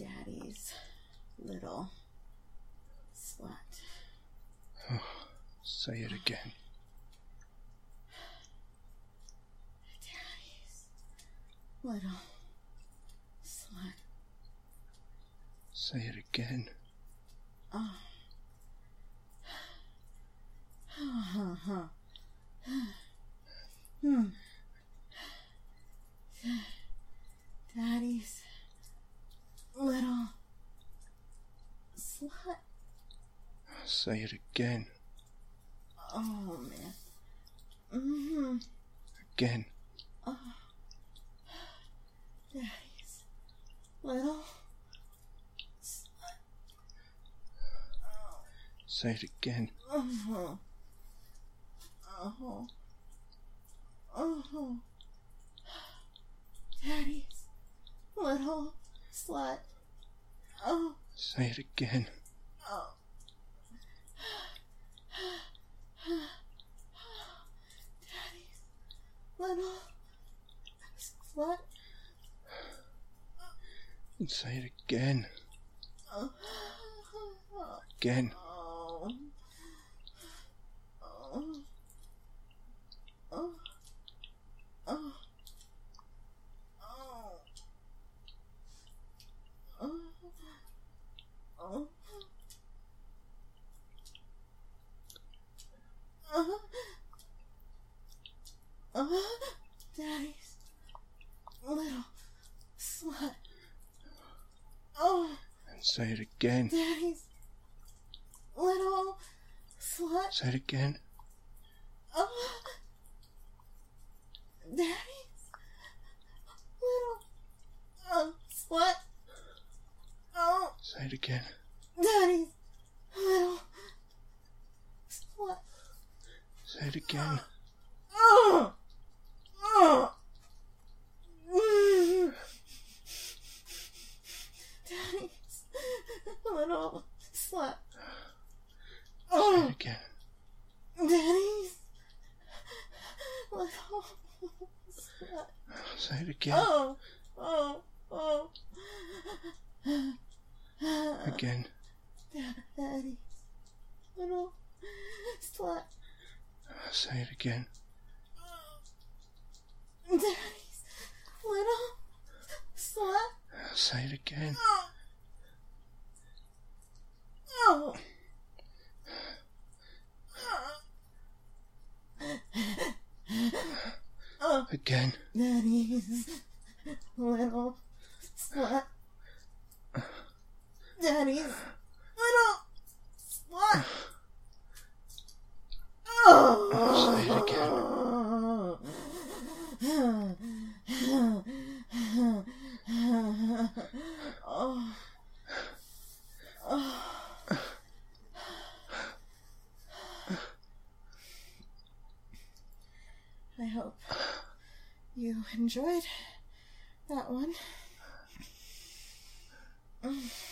Daddy's little slut. Say it again. Daddy's little slut. Say it again. Oh. Daddy's little slut. Say it again. Oh, man. Again. Oh. Daddy's little slut. Oh. Say it again. Oh. Daddy's little slut. Oh. Say it again. Oh. Daddy's little slut. And say it again. Oh. Again. Oh. Oh. Oh. Oh. Oh. Daddy's little slut. Oh. And say it again. Daddy's little slut. Say it again. Oh. Daddy's little slut. Oh. Say it again. Daddy's little slut. Say it again. Oh. Oh. Daddy's little slut. Oh. Say it again. Daddy's little slut. Say it again. Oh. Oh. Oh. Again. Daddy's little slut. Say it again. Daddy's little slut. Say it again. Oh. Oh. Again. Daddy's little slut. Daddy's little slut. Oh. Say it again. Oh. Oh. I hope you enjoyed that one.